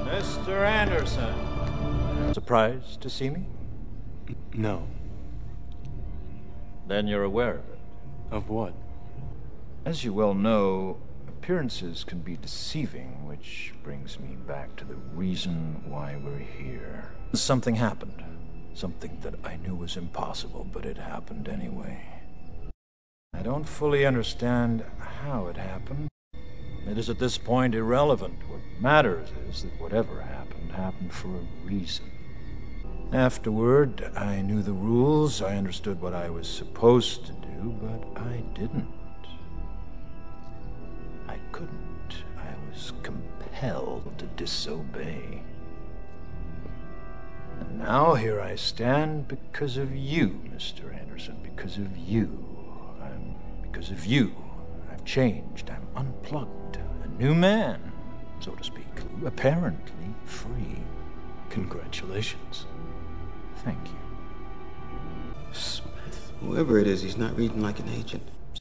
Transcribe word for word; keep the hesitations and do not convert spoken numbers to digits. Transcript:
Mister Anderson. Surprised to see me? No. Then you're aware of it. Of what? As you well know, appearances can be deceiving, which brings me back to the reason why we're here. Something happened. Something that I knew was impossible, but it happened anyway. I don't fully understand how it happened. It is at this point irrelevant. What matters is that whatever happened, happened for a reason. Afterward, I knew the rules, I understood what I was supposed to do, but I didn't. I couldn't. I was compelled to disobey. And now here I stand because of you, Mister Anderson, because of you. I'm because of you. I've changed. I'm unplugged. A new man, so to speak. Apparently free. Congratulations. Thank you. Smith. Whoever it is, he's not reading like an agent.